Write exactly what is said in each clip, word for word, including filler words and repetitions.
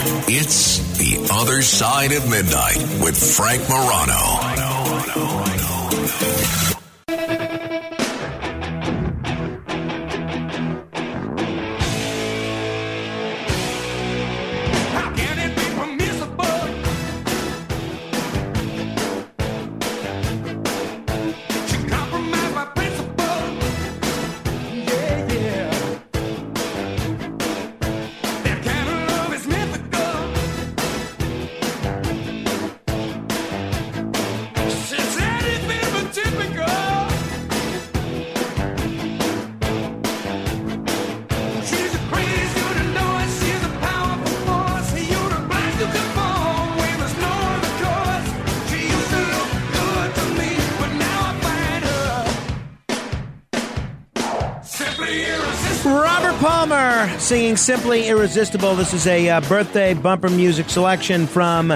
It's The Other Side of Midnight with Frank Morano. Singing Simply Irresistible. This is a uh, birthday bumper music selection from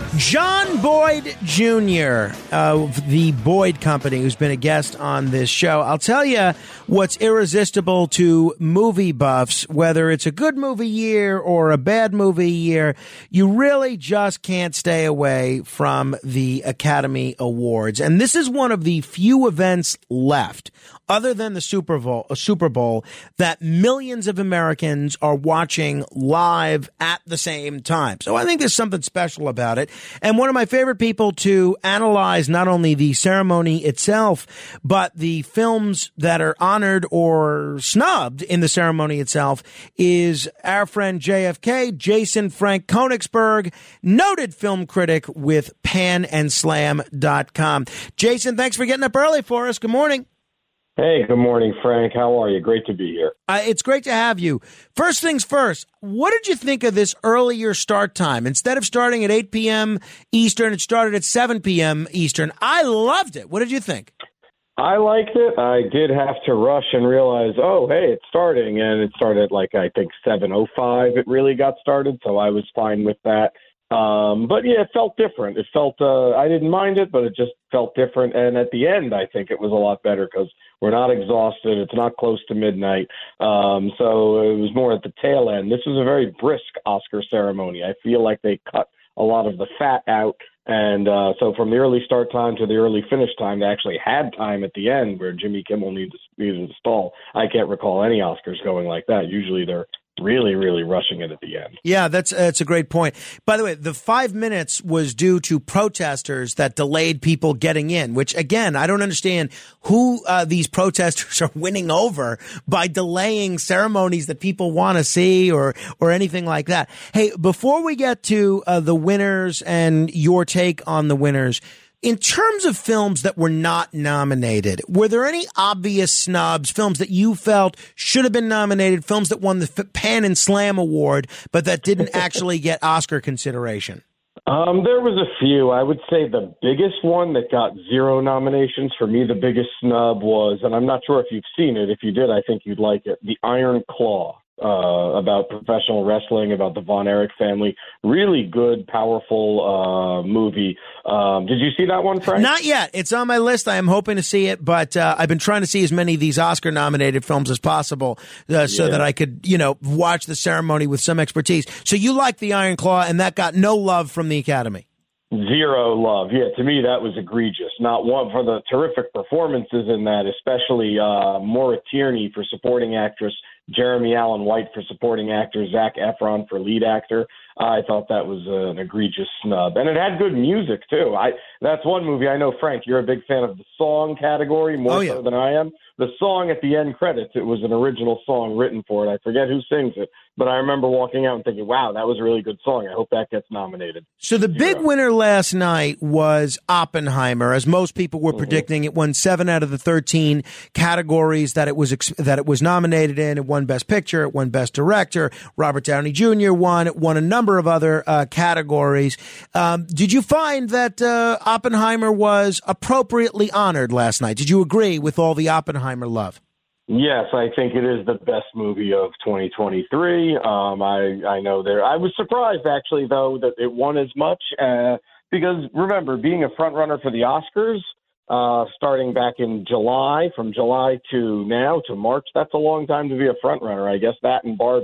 John Boyd Junior of the Boyd Company, who's been a guest on this show. I'll tell you what's irresistible to movie buffs, whether it's a good movie year or a bad movie year, you really just can't stay away from the Academy Awards. And this is one of the few events left, other than the Super Bowl, a Super Bowl, that millions of Americans are watching live at the same time. So I think there's something special about it. And one of my favorite people to analyze not only the ceremony itself, but the films that are honored or snubbed in the ceremony itself is our friend J F K, Jason Frank Koenigsberg, noted film critic with pan and slam dot com. Jason, thanks for getting up early for us. Good morning. Hey, good morning, Frank. How are you? Great to be here. Uh, it's great to have you. First things first, what did you think of this earlier start time? Instead of starting at eight p.m. Eastern, it started at seven p.m. Eastern. I loved it. What did you think? I liked it. I did have to rush and realize, oh, hey, it's starting. And it started at like, I think, seven oh five it really got started, so I was fine with that. Um, but, yeah, it felt different. It felt uh, – I didn't mind it, but it just felt different. And at the end, I think it was a lot better because we're not exhausted. It's not close to midnight. Um, so it was more at the tail end. This was a very brisk Oscar ceremony. I feel like they cut a lot of the fat out. And uh, so from the early start time to the early finish time, they actually had time at the end where Jimmy Kimmel needed to, needed to stall. I can't recall any Oscars going like that. Usually they're really, really rushing it at the end. Yeah, that's that's a great point. By the way, the five minutes was due to protesters that delayed people getting in, which, again, I don't understand who uh, these protesters are winning over by delaying ceremonies that people want to see or or anything like that. Hey, before we get to uh, the winners and your take on the winners, in terms of films that were not nominated, were there any obvious snubs, films that you felt should have been nominated, films that won the Pan and Slam Award, but that didn't actually get Oscar consideration? Um, there was a few. I would say the biggest one that got zero nominations, for me, the biggest snub was, and I'm not sure if you've seen it. If you did, I think you'd like it, The Iron Claw. Uh, about professional wrestling, about the Von Erich family. Really good, powerful uh, movie. Um, did you see that one, Frank? Not yet. It's on my list. I am hoping to see it, but uh, I've been trying to see as many of these Oscar-nominated films as possible uh, so yeah. that I could, you know, watch the ceremony with some expertise. So you like The Iron Claw, and that got no love from the Academy. Zero love. Yeah, to me, that was egregious. Not one for the terrific performances in that, especially uh, Maura Tierney for supporting actress, Jeremy Allen White for supporting actor, Zac Efron for lead actor. I thought that was uh, an egregious snub. And it had good music, too. I That's one movie. I know, Frank, you're a big fan of the song category, more oh, yeah. so than I am. The song at the end credits, it was an original song written for it. I forget who sings it, but I remember walking out and thinking, wow, that was a really good song. I hope that gets nominated. So the big winner last night was Oppenheimer. As most people were mm-hmm. predicting, it won seven out of the thirteen categories that it was ex- that it was nominated in. It won Best Picture, it won Best Director. Robert Downey Junior won. It won a number of other uh, categories. Um, did you find that uh, Oppenheimer was appropriately honored last night? Did you agree with all the Oppenheimer love? Yes, I think it is the best movie of twenty twenty-three. Um, I, I know there. I was surprised, actually, though, that it won as much uh, because, remember, being a front runner for the Oscars, uh, starting back in July, from July to now to March, that's a long time to be a front runner. I guess that and Barbie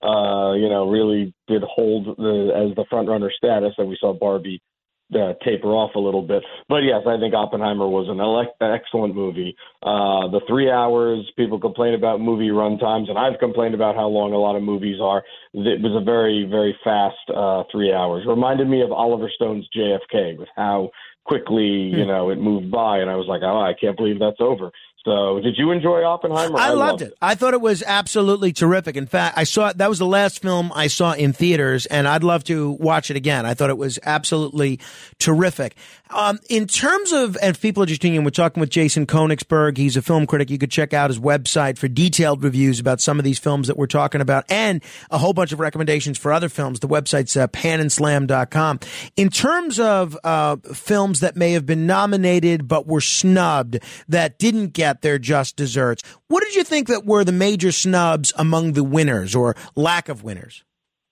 uh, you know, really did hold the, as the front runner status, and we saw Barbie Uh, taper off a little bit. But yes, I think Oppenheimer was an elect- excellent movie. Uh, the three hours, people complain about movie run times, and I've complained about how long a lot of movies are. It was a very, very fast uh, three hours. Reminded me of Oliver Stone's J F K with how quickly, you know, it moved by, and I was like, oh, I can't believe that's over. So did you enjoy Oppenheimer? I, I loved, loved it. it. I thought it was absolutely terrific. In fact, I saw that was the last film I saw in theaters, and I'd love to watch it again. I thought it was absolutely terrific. Um, in terms of, and if people are just tuning in, we're talking with Jason Konigsberg. He's a film critic. You could check out his website for detailed reviews about some of these films that we're talking about and a whole bunch of recommendations for other films. The website's uh, pan and slam dot com. In terms of uh, films that may have been nominated but were snubbed, that didn't get their just desserts, what did you think that were the major snubs among the winners or lack of winners?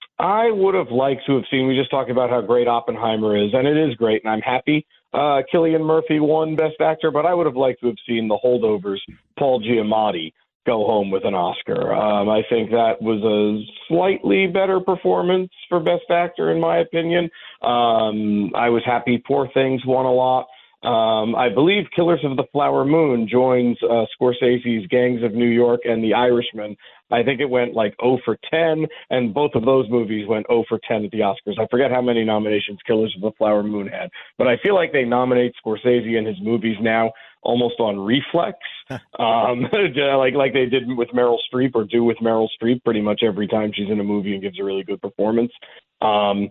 I would have liked to have seen, we just talked about how great Oppenheimer is, and it is great, and I'm happy uh, Cillian Murphy won Best Actor, but I would have liked to have seen The Holdovers, Paul Giamatti, go home with an Oscar. Um, I think that was a slightly better performance for Best Actor, in my opinion. Um, I was happy Poor Things won a lot. Um, I believe Killers of the Flower Moon joins uh, Scorsese's Gangs of New York and The Irishman. I think it went like oh for ten, and both of those movies went oh for ten at the Oscars. I forget how many nominations Killers of the Flower Moon had, but I feel like they nominate Scorsese and his movies now almost on reflex, um, like like they did with Meryl Streep or do with Meryl Streep pretty much every time she's in a movie and gives a really good performance. Um,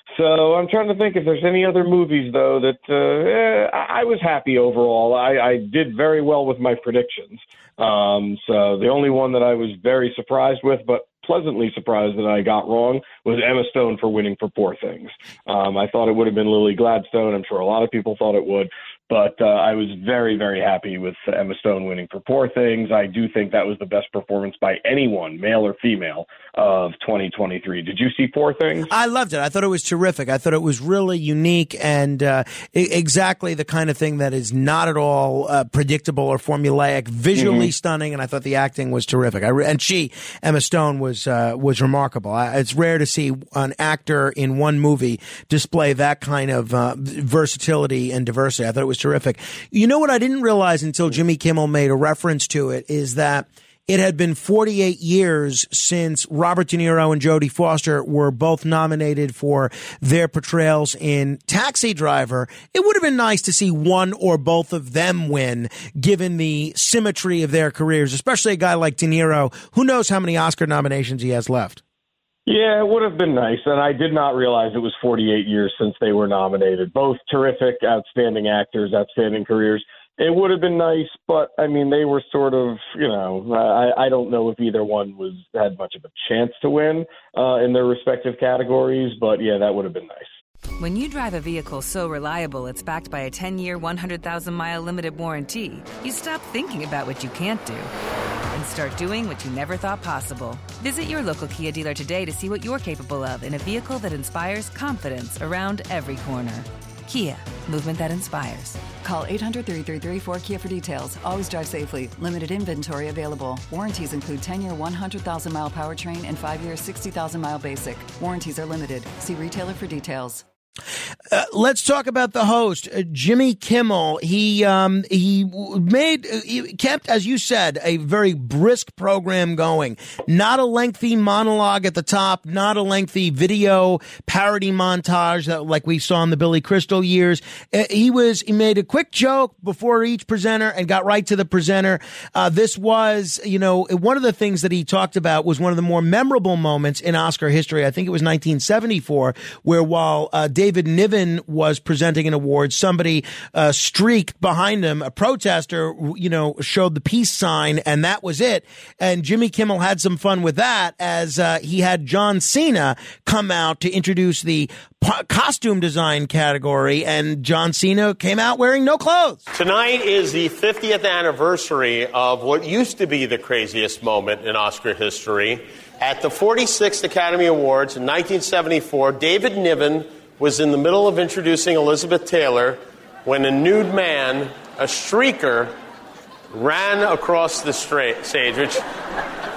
so I'm trying to think if there's any other movies, though, that uh, eh, I was happy overall. I, I did very well with my predictions. Um, so the only one that I was very surprised with, but pleasantly surprised that I got wrong, was Emma Stone for winning for Poor Things. Um, I thought it would have been Lily Gladstone. I'm sure a lot of people thought it would. But uh, I was very, very happy with Emma Stone winning for Poor Things. I do think that was the best performance by anyone, male or female, of twenty twenty-three. Did you see Poor Things? I loved it. I thought it was terrific. I thought it was really unique and uh, I- exactly the kind of thing that is not at all uh, predictable or formulaic, visually mm-hmm. stunning, and I thought the acting was terrific. I re- and she, Emma Stone, was uh, was remarkable. I- it's rare to see an actor in one movie display that kind of uh, versatility and diversity. I thought it was terrific. You know what I didn't realize until Jimmy Kimmel made a reference to it is that it had been forty-eight years since Robert De Niro and Jodie Foster were both nominated for their portrayals in Taxi Driver. It would have been nice to see one or both of them win, given the symmetry of their careers, especially a guy like De Niro, who knows how many Oscar nominations he has left. Yeah, it would have been nice, and I did not realize it was forty-eight years since they were nominated. Both terrific, outstanding actors, outstanding careers. It would have been nice, but, I mean, they were sort of, you know, I, I don't know if either one was had much of a chance to win uh, in their respective categories, but, yeah, that would have been nice. When you drive a vehicle so reliable it's backed by a ten-year, one hundred thousand mile limited warranty, you stop thinking about what you can't do and start doing what you never thought possible. Visit your local Kia dealer today to see what you're capable of in a vehicle that inspires confidence around every corner. Kia, movement that inspires. Call eight hundred, three three three, four K I A for details. Always drive safely. Limited inventory available. Warranties include ten-year, one hundred thousand mile powertrain and five-year, sixty thousand mile basic. Warranties are limited. See retailer for details. Uh, let's talk about the host, uh, Jimmy Kimmel. He um, he made uh, he kept, as you said, a very brisk program going. Not a lengthy monologue at the top, not a lengthy video parody montage that like we saw in the Billy Crystal years. Uh, he was he made a quick joke before each presenter and got right to the presenter. Uh, this was, you know, one of the things that he talked about was one of the more memorable moments in Oscar history. I think it was nineteen seventy-four, where while uh, David Niven was presenting an award, somebody uh, streaked behind him. A protester, you know, showed the peace sign, and that was it. And Jimmy Kimmel had some fun with that as uh, he had John Cena come out to introduce the po- costume design category, and John Cena came out wearing no clothes. Tonight is the fiftieth anniversary of what used to be the craziest moment in Oscar history. At the forty-sixth Academy Awards in nineteen seventy-four, David Niven was in the middle of introducing Elizabeth Taylor when a nude man, a streaker, ran across the stra- stage, which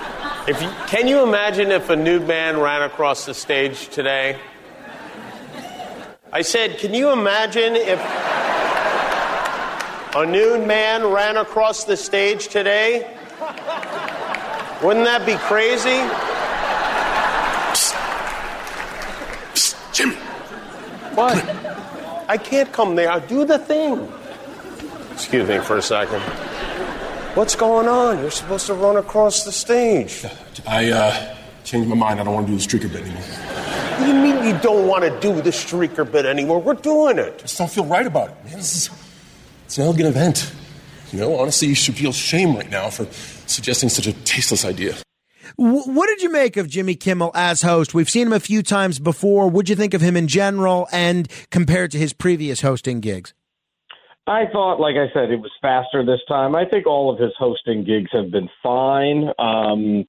If you, can you imagine if a nude man ran across the stage today? I said, can you imagine if a nude man ran across the stage today? Wouldn't that be crazy? Psst. Psst, Jimmy. What? I can't come there. I'll do the thing. Excuse me for a second. What's going on? You're supposed to run across the stage. I, uh, changed my mind. I don't want to do the streaker bit anymore. What do you mean you don't want to do the streaker bit anymore? We're doing it. I just don't feel right about it, man. This is, it's an elegant event. You know, honestly, you should feel shame right now for suggesting such a tasteless idea. What did you make of Jimmy Kimmel as host? We've seen him a few times before. What'd you think of him in general and compared to his previous hosting gigs? I thought, like I said, it was faster this time. I think all of his hosting gigs have been fine. Um,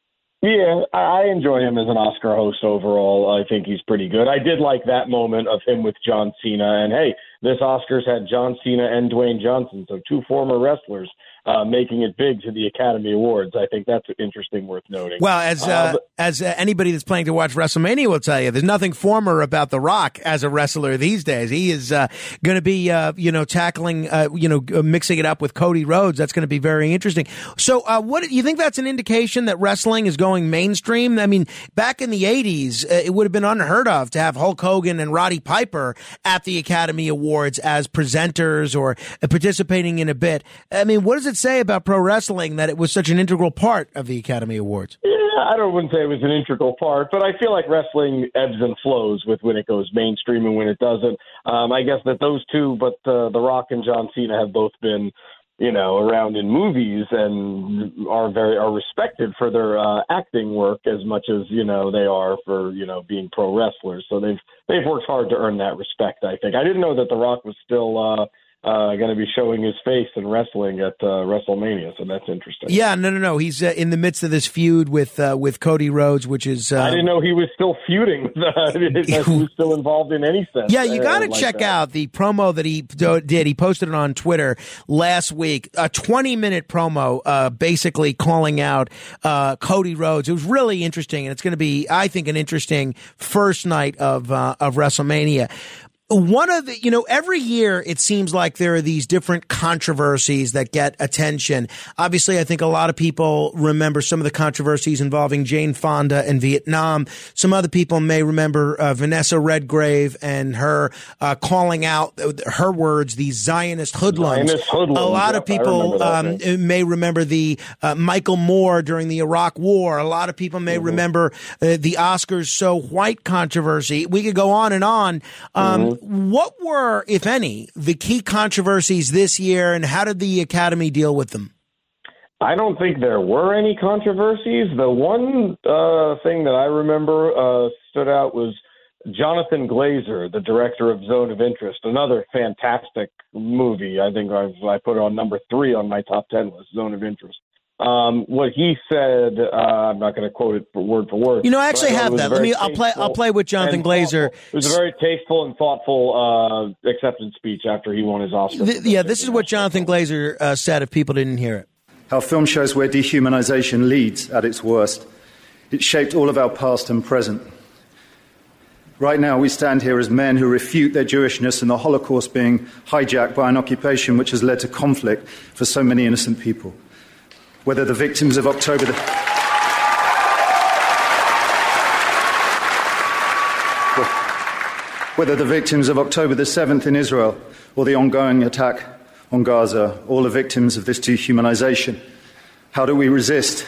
yeah, I enjoy him as an Oscar host overall. I think he's pretty good. I did like that moment of him with John Cena. And, hey, this Oscars had John Cena and Dwayne Johnson, so two former wrestlers. Uh, making it big to the Academy Awards. I think that's interesting, worth noting. Well, as uh, uh, but, as uh, anybody that's planning to watch WrestleMania will tell you, there's nothing former about The Rock as a wrestler these days. He is uh, going to be, uh, you know, tackling, uh, you know, mixing it up with Cody Rhodes. That's going to be very interesting. So, uh, what you think that's an indication that wrestling is going mainstream? I mean, back in the eighties, uh, it would have been unheard of to have Hulk Hogan and Roddy Piper at the Academy Awards as presenters or uh, participating in a bit. I mean, what does it say about pro wrestling that it was such an integral part of the Academy Awards? Yeah, I don't wouldn't say it was an integral part, but I feel like wrestling ebbs and flows with when it goes mainstream and when it doesn't. Um, I guess that those two, but uh, The Rock and John Cena have both been, you know, around in movies and are very are respected for their uh, acting work as much as, you know, they are for, you know, being pro wrestlers. So they've they've worked hard to earn that respect, I think. I didn't know that The Rock was still uh, Uh, going to be showing his face in wrestling at uh, WrestleMania, so that's interesting. Yeah, no, no, no. He's uh, in the midst of this feud with uh, with Cody Rhodes, which is. Uh, I didn't know he was still feuding. With, uh, he was still involved in any sense. Yeah, you got to like check that. out the promo that he did. He posted it on Twitter last week. A twenty minute promo, uh, basically calling out uh, Cody Rhodes. It was really interesting, and it's going to be, I think, an interesting first night of uh, of WrestleMania. One of the, you know, every year it seems like there are these different controversies that get attention. Obviously, I think a lot of people remember some of the controversies involving Jane Fonda and Vietnam. Some other people may remember uh, Vanessa Redgrave and her uh, calling out her words, the Zionist hoodlums. Zionist hoodlums. A lot Yep, of people that, um, may remember the uh, Michael Moore during the Iraq War. A lot of people may mm-hmm. remember uh, the Oscars so white controversy. We could go on and on. Um, mm-hmm. What were, if any, the key controversies this year, and how did the Academy deal with them? I don't think there were any controversies. The one uh, thing that I remember uh, stood out was Jonathan Glazer, the director of Zone of Interest, another fantastic movie. I think I've, I put it on number three on my top ten list, Zone of Interest. Um, what he said, uh, I'm not going to quote it for word for word. You know, I actually have that. Let me. I'll play. I'll play with Jonathan Glazer. It was a very tasteful and thoughtful uh, acceptance speech after he won his Oscar. The, yeah, this is what Jonathan Glazer uh, said. If people didn't hear it, our film shows where dehumanization leads at its worst. It shaped all of our past and present. Right now, we stand here as men who refute their Jewishness and the Holocaust being hijacked by an occupation which has led to conflict for so many innocent people. Whether the victims of October the whether the victims of October the seventh in Israel or the ongoing attack on Gaza, all are victims of this dehumanization. How do we resist?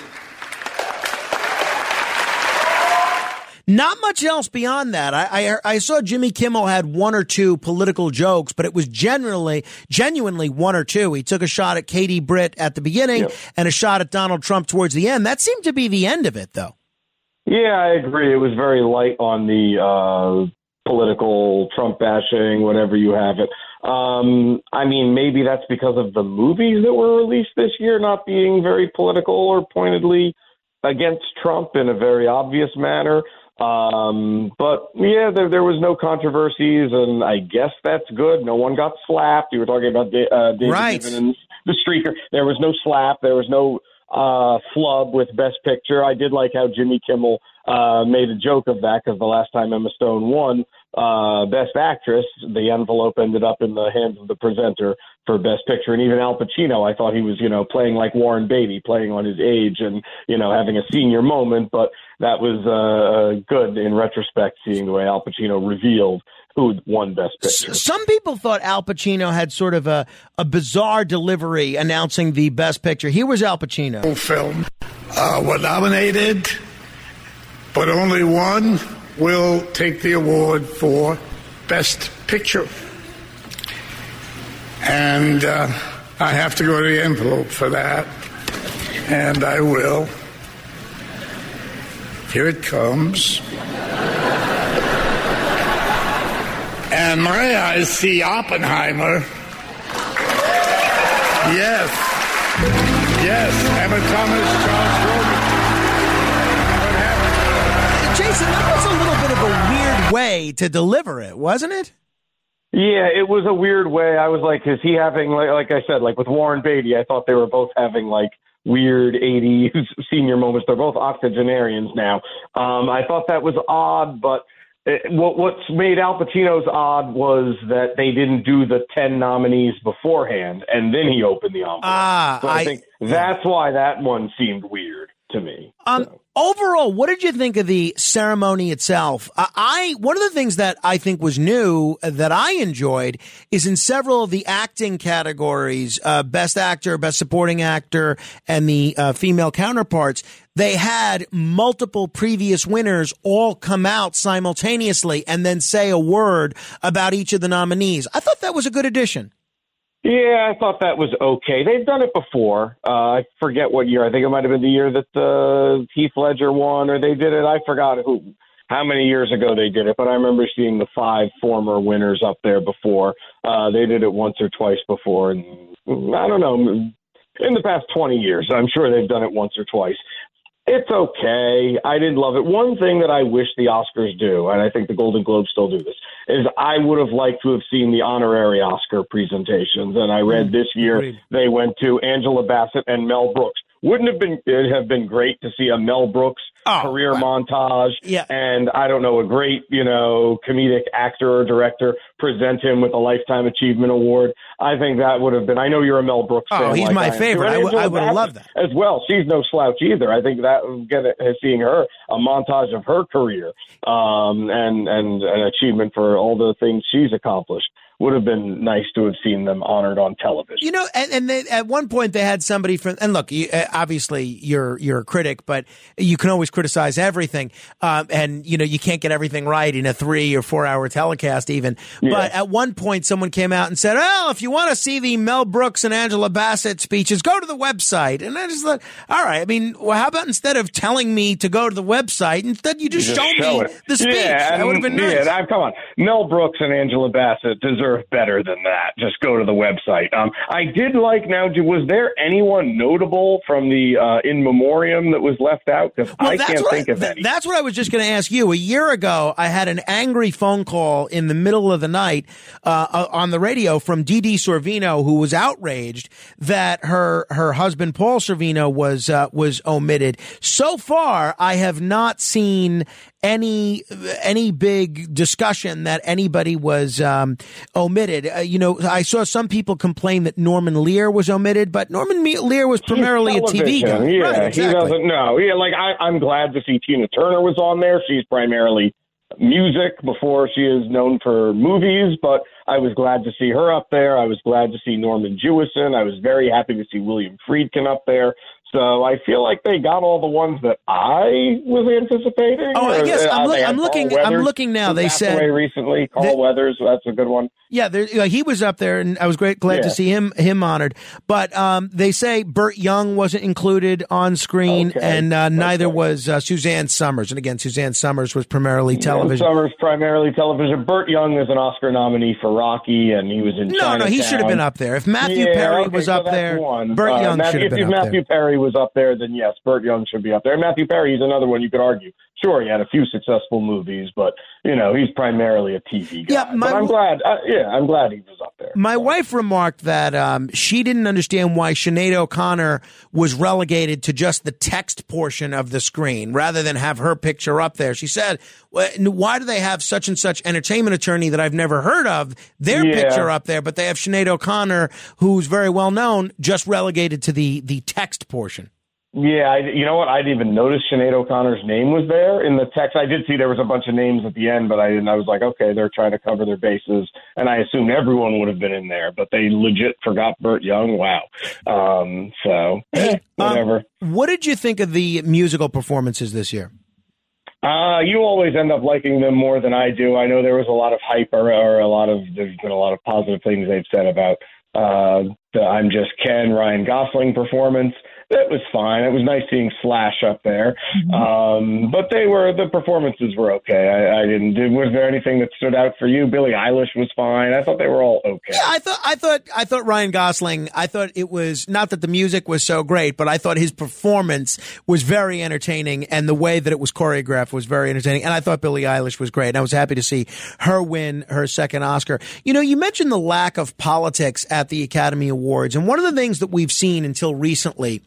Not much else beyond that. I, I I saw Jimmy Kimmel had one or two political jokes, but it was generally, genuinely one or two. He took a shot at Katie Britt at the beginning yep. and a shot at Donald Trump towards the end. That seemed to be the end of it, though. Yeah, I agree. It was very light on the uh, political Trump bashing, whatever you have it. Um, I mean, maybe that's because of the movies that were released this year not being very political or pointedly against Trump in a very obvious manner. Um, but yeah, there, there was no controversies, and I guess that's good. No one got slapped. You were talking about uh, David right. Niven and the streaker. There was no slap. There was no uh, flub with Best Picture. I did like how Jimmy Kimmel uh, made a joke of that because the last time Emma Stone won uh, Best Actress, the envelope ended up in the hands of the presenter for Best Picture. And even Al Pacino, I thought he was, you know, playing like Warren Beatty, playing on his age and, you know, having a senior moment. But that was uh, good in retrospect, seeing the way Al Pacino revealed who won Best Picture. Some people thought Al Pacino had sort of a, a bizarre delivery announcing the Best Picture. Here was Al Pacino. Film uh, were nominated, but only one will take the award for Best Picture. And uh, I have to go to the envelope for that, and I will. Here it comes. And my eyes see Oppenheimer. Yes. Yes. Emma Thomas, Charles Grodin. Jason, that was a little bit of a weird way to deliver it, wasn't it? Yeah, it was a weird way. I was like, is he having, like, like I said, like with Warren Beatty, I thought they were both having like weird eighties senior moments. They're both octogenarians now. Um, I thought that was odd, but it, what, what's made Al Pacino's odd was that they didn't do the ten nominees beforehand, and then he opened the envelope. Ah, so I, I think that's why that one seemed weird to me. Um, so. Overall, what did you think of the ceremony itself? Uh, I one of the things that I think was new uh, that I enjoyed is in several of the acting categories, uh, Best Actor, Best Supporting Actor, and the uh, female counterparts, they had multiple previous winners all come out simultaneously and then say a word about each of the nominees. I thought that was a good addition. Yeah, I thought that was okay. They've done it before. Uh, I forget what year. I think it might have been the year that uh, Heath Ledger won, or they did it. I forgot who, how many years ago they did it, but I remember seeing the five former winners up there before. Uh, they did it once or twice before, and I don't know, in the past twenty years. I'm sure they've done it once or twice. It's okay. I didn't love it. One thing that I wish the Oscars do, and I think the Golden Globes still do this, is I would have liked to have seen the honorary Oscar presentations. And I read this year Agreed. They went to Angela Bassett and Mel Brooks. Wouldn't have been it have been great to see a Mel Brooks oh, career wow. montage, yeah. and I don't know, a great, you know, comedic actor or director present him with a Lifetime Achievement Award. I think that would have been. I know you're a Mel Brooks fan. Oh, he's like my I favorite. I, w- I would have loved that as well. She's no slouch either. I think that getting seeing her a montage of her career um, and and an achievement for all the things she's accomplished would have been nice to have seen them honored on television. You know, and, and they, at one point they had somebody from, and look, you, obviously you're you're a critic, but you can always criticize everything, um, and you know you can't get everything right in a three or four hour telecast even. Yeah. But at one point someone came out and said, "Well, if you want to see the Mel Brooks and Angela Bassett speeches, go to the website." And I just thought, all right, I mean, well, how about instead of telling me to go to the website, instead you just, you just show, show me it. the speech? Yeah, that would have been nice. Yeah, come on, Mel Brooks and Angela Bassett deserve better than that. Just go to the website. Um, I did like, now, was there anyone notable from the uh, in memoriam that was left out? Because well, I can't think I, of th- any. That's what I was just going to ask you. A year ago, I had an angry phone call in the middle of the night uh, on the radio from Dee Dee Sorvino, who was outraged that her her husband Paul Sorvino was uh, was omitted. So far, I have not seen any any big discussion that anybody was um, omitted. Uh, you know, I saw some people complain that Norman Lear was omitted, but Norman Lear was primarily a T V guy. Yeah, right, exactly. He doesn't know. Yeah, like I, I'm glad to see Tina Turner was on there. She's primarily music before she is known for movies, but I was glad to see her up there. I was glad to see Norman Jewison. I was very happy to see William Friedkin up there. So I feel like they got all the ones that I was anticipating. Oh, I guess I'm, look, I'm looking. I'm looking now. They said away recently. Carl they, Weathers. That's a good one. Yeah, there, uh, he was up there, and I was great glad yeah. to see him him honored. But um, they say Burt Young wasn't included on screen, okay. and uh, neither okay. was uh, Suzanne Summers. And again, Suzanne Summers was primarily television. Summers primarily television. Burt Young is an Oscar nominee for Rocky, and he was in. No, Chinatown. no, he should have been up there. If Matthew yeah, Perry okay, was so up there, one. Burt uh, Young Matthew, should have been if up Matthew there. Perry was up there, then yes, Burt Young should be up there. Matthew Perry is another one you could argue. Sure, he had a few successful movies, but you know he's primarily a T V guy. Yeah, my, but I'm glad. Uh, yeah, I'm glad he was up there. there. My wife remarked that um, she didn't understand why Sinead O'Connor was relegated to just the text portion of the screen rather than have her picture up there. She said, why do they have such and such entertainment attorney that I've never heard of, their Yeah. picture up there, but they have Sinead O'Connor, who's very well known, just relegated to the, the text portion. Yeah, I, you know what? I didn't even notice Sinead O'Connor's name was there in the text. I did see there was a bunch of names at the end, but I didn't. I was like, okay, they're trying to cover their bases, and I assumed everyone would have been in there, but they legit forgot Burt Young. Wow. Um, so eh, whatever. Um, what did you think of the musical performances this year? Uh, you always end up liking them more than I do. I know there was a lot of hype or, or a lot of there's been a lot of positive things they've said about uh, the I'm Just Ken Ryan Gosling performance. It was fine. It was nice seeing Slash up there. Mm-hmm. Um, but they were, the performances were okay. I, I didn't, did, was there anything that stood out for you? Billie Eilish was fine. I thought they were all okay. Yeah, I thought, I thought, I thought Ryan Gosling, I thought it was not that the music was so great, but I thought his performance was very entertaining and the way that it was choreographed was very entertaining. And I thought Billie Eilish was great. And I was happy to see her win her second Oscar. You know, you mentioned the lack of politics at the Academy Awards. And one of the things that we've seen until recently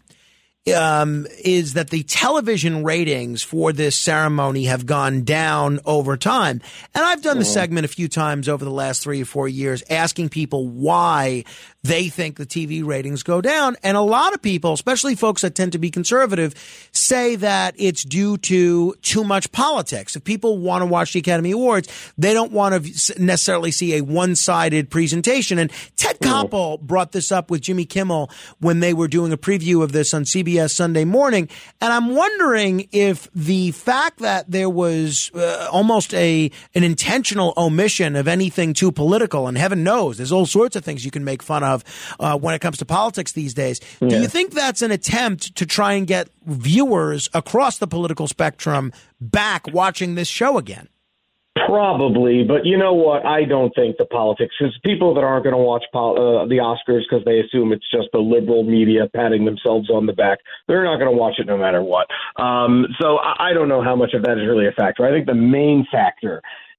Um, is that the television ratings for this ceremony have gone down over time. And I've done the segment a few times over the last three or four years asking people why they think the T V ratings go down. And a lot of people, especially folks that tend to be conservative, say that it's due to too much politics. If people want to watch the Academy Awards, they don't want to necessarily see a one-sided presentation. And Ted Koppel brought this up with Jimmy Kimmel when they were doing a preview of this on C B S Sunday Morning. And I'm wondering if the fact that there was uh, almost a an intentional omission of anything too political, and heaven knows there's all sorts of things you can make fun of uh, when it comes to politics these days. Yeah. Do you think that's an attempt to try and get viewers across the political spectrum back watching this show again? Probably, but you know what? I don't think the politics, because people that aren't going to watch pol- uh, the Oscars because they assume it's just the liberal media patting themselves on the back, they're not going to watch it no matter what. Um, so I, I don't know how much of that is really a factor. I think the main factor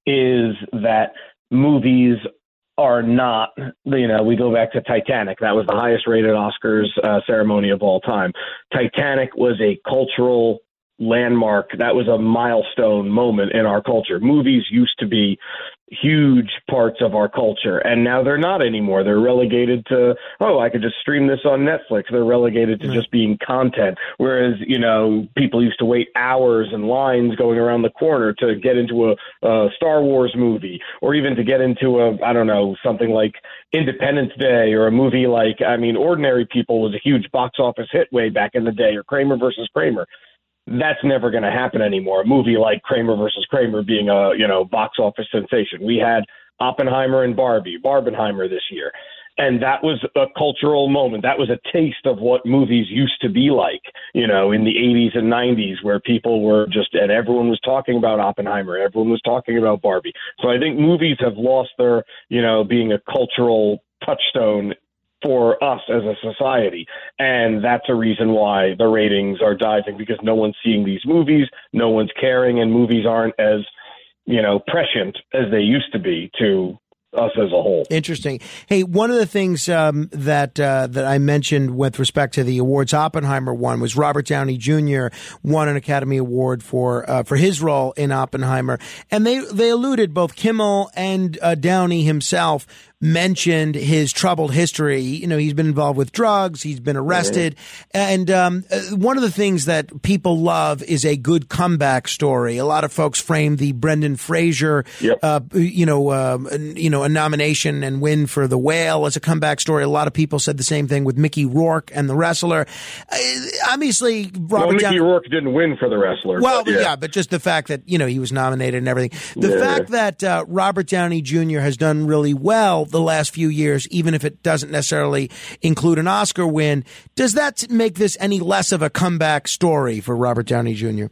is that movies are not, you know, we go back to Titanic. That was the highest rated Oscars uh, ceremony of all time. Titanic was a cultural landmark. That was a milestone moment in our culture. Movies used to be huge parts of our culture, and now they're not anymore. They're relegated to, oh, I could just stream this on Netflix. They're relegated to right. just being content. Whereas, you know, people used to wait hours and lines going around the corner to get into a, a Star Wars movie, or even to get into a, I don't know, something like Independence Day, or a movie like, I mean, Ordinary People was a huge box office hit way back in the day, or Kramer versus Kramer. That's never going to happen anymore. A movie like Kramer versus Kramer being a, you know, box office sensation. We had Oppenheimer and Barbie, Barbenheimer this year. And that was a cultural moment. That was a taste of what movies used to be like, you know, in the eighties and nineties, where people were just, and everyone was talking about Oppenheimer. Everyone was talking about Barbie. So I think movies have lost their, you know, being a cultural touchstone for us as a society. And that's a reason why the ratings are diving, because no one's seeing these movies, no one's caring, and movies aren't as, you know, prescient as they used to be to us as a whole. Interesting. Hey, one of the things um, that uh, that I mentioned with respect to the awards Oppenheimer won was Robert Downey Junior won an Academy Award for uh, for his role in Oppenheimer, and they they alluded, both Kimmel and uh, Downey himself mentioned his troubled history. You know, he's been involved with drugs, he's been arrested, and um, one of the things that people love is a good comeback story. A lot of folks frame the Brendan Fraser, yep. uh, you know, uh, you know, a nomination and win for The Whale as a comeback story. A lot of people said the same thing with Mickey Rourke and The Wrestler. Uh, obviously, Robert well, Mickey Downey- Rourke didn't win for The Wrestler. Well, but yeah. yeah, but just the fact that, you know, he was nominated and everything. The yeah. fact that uh, Robert Downey Junior has done really well the last few years, even if it doesn't necessarily include an Oscar win, does that make this any less of a comeback story for Robert Downey Junior?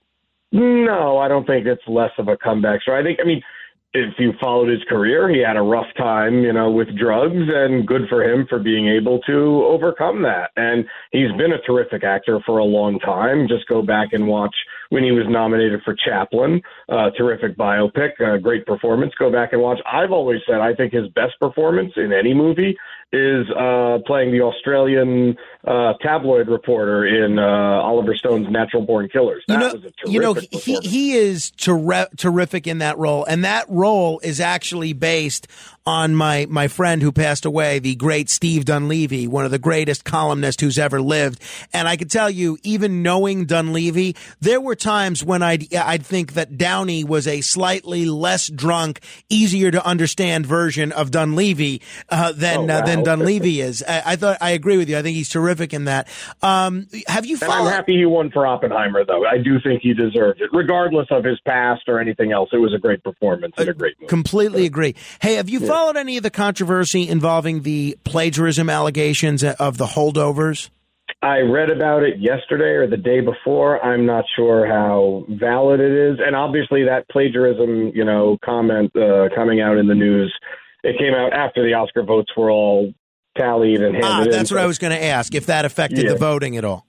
No, I don't think it's less of a comeback story. I think, I mean, if you followed his career, he had a rough time, you know, with drugs, and good for him for being able to overcome that. And he's been a terrific actor for a long time. Just go back and watch when he was nominated for Chaplin. Uh, terrific biopic, uh, great performance. Go back and watch. I've always said I think his best performance in any movie is uh, playing the Australian uh, tabloid reporter in uh, Oliver Stone's Natural Born Killers. That you know, was a terrific you know, he, performance. he is ter- terrific in that role, and that role is actually based on my, my friend who passed away, the great Steve Dunleavy, one of the greatest columnists who's ever lived. And I can tell you, even knowing Dunleavy, there were times when I'd, I'd think that Downey was a slightly less drunk, easier to understand version of Dunleavy uh, than, oh, wow. uh, than Dunleavy is. I, I thought, I agree with you. I think he's terrific in that. Um, have you And followed? I'm happy he won for Oppenheimer, though. I do think he deserved it, regardless of his past or anything else. It was a great performance and a great movie. Completely agree. Hey, have you Yeah. followed any of the controversy involving the plagiarism allegations of the holdovers? I read about it yesterday or the day before. I'm not sure how valid it is. And obviously that plagiarism, you know, comment uh, coming out in the news, it came out after the Oscar votes were all tallied and handed Ah, in. that's what I was going to ask, if that affected Yeah. the voting at all.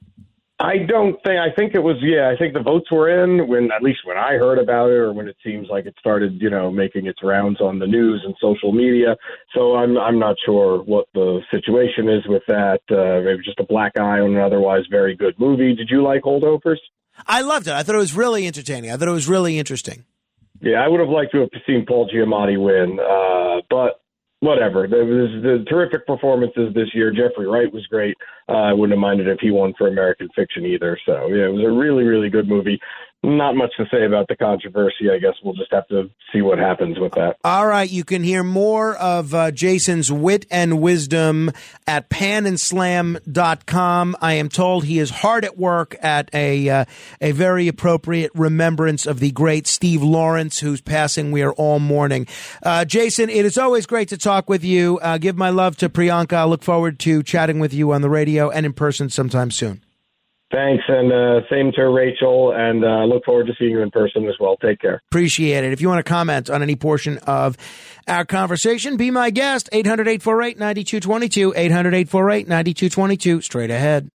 I don't think, I think it was, yeah, I think the votes were in when, at least when I heard about it, or when it seems like it started, you know, making its rounds on the news and social media. So I'm, I'm not sure what the situation is with that. Uh, maybe just a black eye on an otherwise very good movie. Did you like Holdovers? I loved it. I thought it was really entertaining. I thought it was really interesting. Yeah, I would have liked to have seen Paul Giamatti win, uh, but whatever. There was the terrific performances this year. Jeffrey Wright was great. Uh, I wouldn't have minded if he won for American Fiction either. So, yeah, it was a really, really good movie. Not much to say about the controversy. I guess we'll just have to see what happens with that. All right. You can hear more of uh, Jason's wit and wisdom at pan and slam dot com. I am told he is hard at work at a uh, a very appropriate remembrance of the great Steve Lawrence, whose passing we are all mourning. Uh, Jason, it is always great to talk with you. Uh, give my love to Priyanka. I look forward to chatting with you on the radio and in person sometime soon. Thanks, and uh, same to Rachel, and I uh, look forward to seeing you in person as well. Take care. Appreciate it. If you want to comment on any portion of our conversation, be my guest. eight hundred, eight four eight, nine two two two, eight hundred, eight four eight, nine two two two, straight ahead.